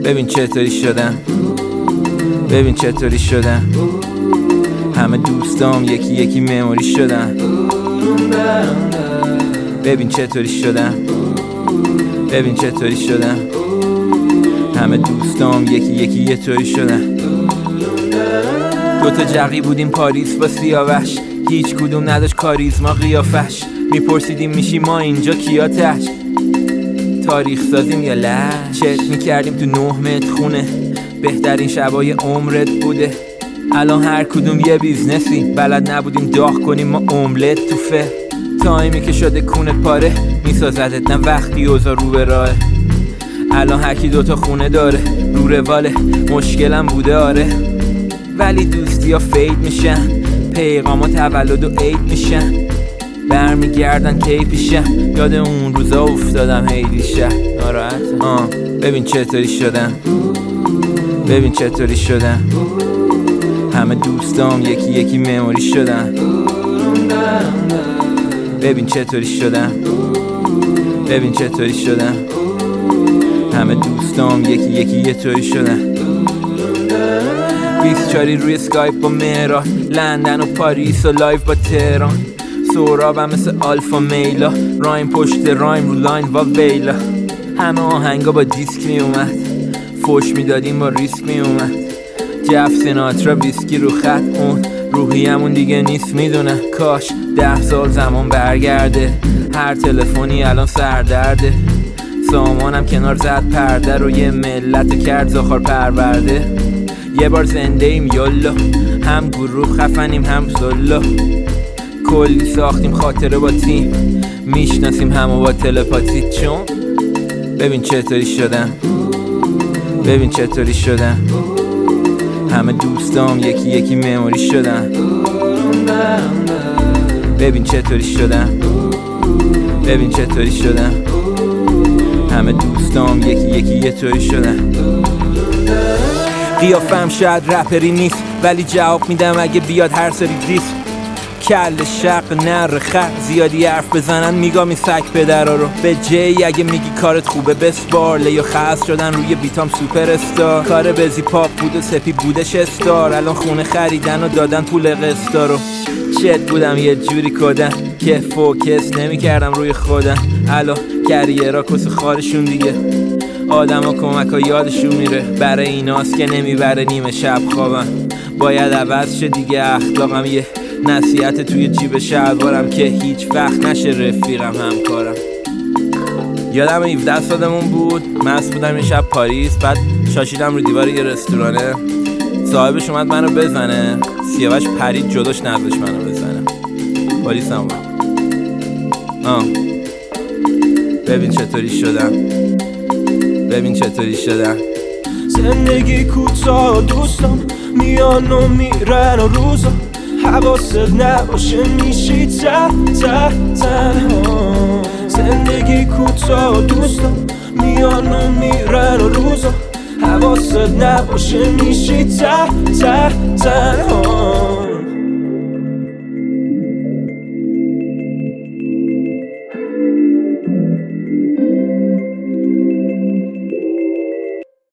ببین چطوری شدن، ببین چطوری شدن، همه دوستام یکی یکی مموری شدن. ببین چطوری شدن، ببین چطوری شدن، همه دوستام یکی یکی یه طوری شدن. دوتا جقی بودیم پاریس با سیاوش، هیچ کدوم نداشت کاریزما قیافش. میپرسیدیم میشی ما اینجا کیاتش، تاریخ سازیم یا لش. چت میکردیم تو 9 متر خونه، بهترین شبای عمرت بوده. الان هر کدوم یه بیزنسی، بلد نبودیم داغ کنیم ما املت تو فه. تایمی که شده کونت پاره، میسازدت نه وقتی اوضاع رو به راهه. الان هرکی دوتا خونه داره، رو رواله، مشکلم بوده آره. ولی دوستی ها فید میشن، پیغام ها تولد و عید میشن. برمیگردن کی پیشم، یاد اون روزا افتادم هی دیشب ناراحتم. ببین چطوری شدن، ببین چطوری شدن، همه دوستام یکی یکی مموری شدن. ببین چطوری شدن، ببین چطوری شدن، همه دوستام یکی یکی یه طوری شدن. 24 روی اسکایپ با مهران، لندن و پاریس و لایف با تهران. سهرابم مثل آلفا میلا، رایم پشت رایم رو لاین و ویلا. همه آهنگا با دیسک می اومد، فوش میدادیم با ریسک می اومد. جف سیناترا ویسکی رو خط، اون روحیمون دیگه نیست میدونم. کاش 10 سال زمان برگرده، هر تلفنی الان سردرده. سامانم کنار زد پرده رو، یه ملت کرد زاخار پرورده. یه بار زنده ایم یالا، هم گروه خفنیم هم زلا. کلی ساختیم خاطره با تیم، میشناسیم همو با تلپاتی. چون ببین چطوری شدن، ببین چطوری شدن، همه دوستام یکی یکی مموری شدن. ببین چطوری شدن، ببین چطوری شدن، همه دوستام یکی یکی یه طوری شدن. قیافم شاید رپری نیست، ولی جواب میدم اگه بیاد هر سری دیس. کل شق نر خر، زیادی حرف بزنن میگامی سگ پدرها رو. به جی اگه میگی کارت خوبه بسپار، لیو خاص شدن روی بیتام سوپر استار. کار بزی پاپ بود و سپی بودش استار، الان خونه خریدن و دادن پول قسطا رو. چت بودم یه جوری کدن که فوکس نمی کردم روی خودم. الان کریرا کس خارشون دیگه، آدم ها کمک ها یادشون میره. برای ایناست که نمیبره نیمه شب خوابم، باید عوض شه دیگه اخلاقم. یه نصیحت توی جیب شلوارم که هیچ وقت نشه رفیقم همکارم. یادم 17 سالمون بود، مست بودم یه شب پاریس، بعد شاشیدم رو دیوار یه رستورانه. صاحبش اومد منو بزنه، سیاوش پرید جلوش نذاشت منو بزنه. پلیس هم اومد. ببین چطوری شدم، ببین چطوری شدم. زندگی کوتاه دوستم میان و میرن و روزا، حواست نباشه میشی تنها. زندگی کوتاه دوستم میان و میرن و روزا، حواست نباشه میشی تنها.